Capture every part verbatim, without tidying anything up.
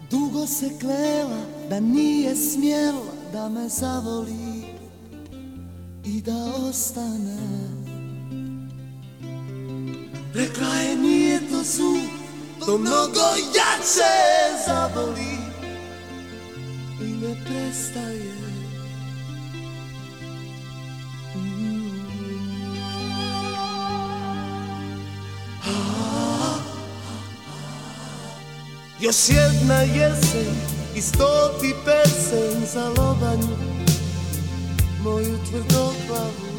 Dugo se klela da nije smjela da me zavoli i da ostane. Rekla je nije to zlu, to mnogo jače zaboli i ne prestaje. Mm. A, a, a. Još jedna jesen i stoti pesen za lobanju moju tvrdoglavu.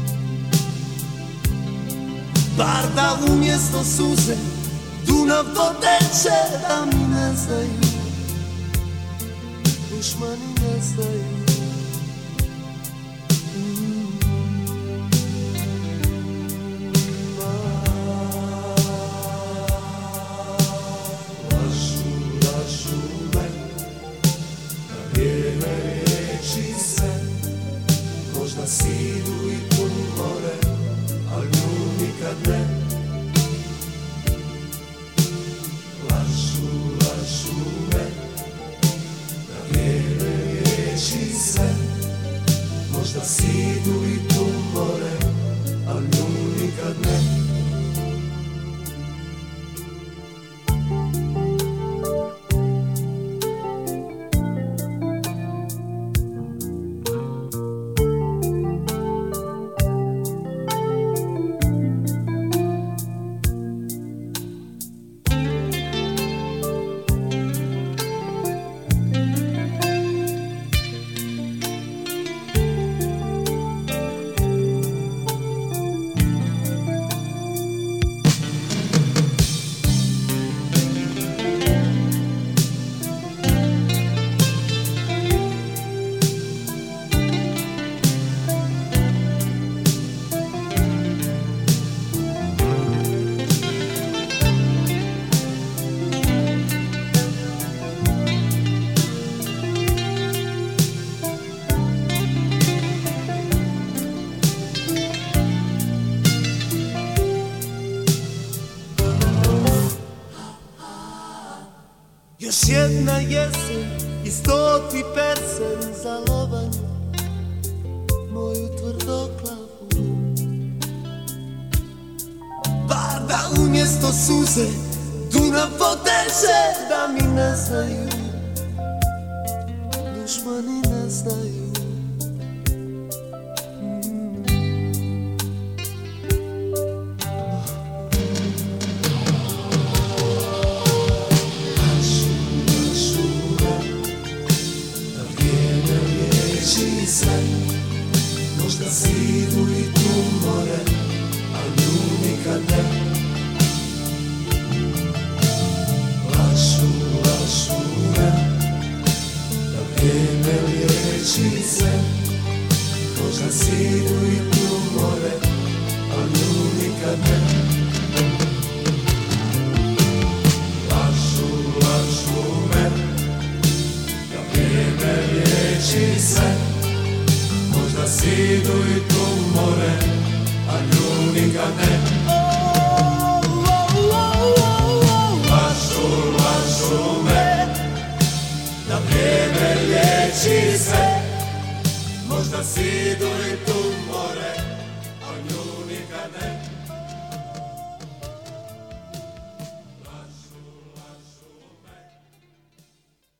Bar da umjesto suze Dunav poteče, da mi ne znaju, dušmani ne znaju. Mm. Lažu, lažu me, na vrijeme riječi sve, možda sidu i pun more, al nju nikad ne. Lažu, lažu me, na vrijeme riječi sve, možda sidu i pun more, al nju nikad ne. Još jedna jesen i stoti persen za lobanju moju tvrdoglavu. Bar da umjesto suze Dunav poteče, da mi ne znaju, dušmani ne znaju. Možda sidu i tu more, a nju nikad ne. Lažu, lažu me, da vrijeme liječi sve. Možda sidu i tu more, a nju nikad ne. Lažu, lažu me, da vrijeme liječi sve. Možda sidu i tu more, a nju nikad ne. Lažu, lažu me, da vrijeme liječi sve. Možda sidu i tu more.